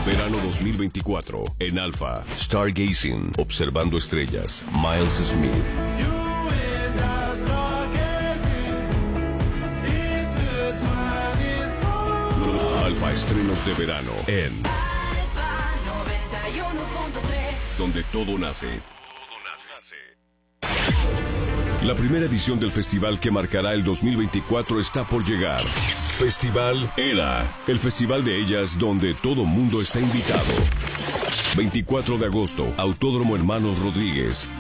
Verano 2024. En Alfa. Stargazing. Observando estrellas. Miles Smith. Alfa estrenos de verano en Alfa 91.3. Donde todo nace. La primera edición del festival que marcará el 2024 está por llegar. Festival Era, el festival de ellas donde todo mundo está invitado. 24 de agosto, Autódromo Hermanos Rodríguez.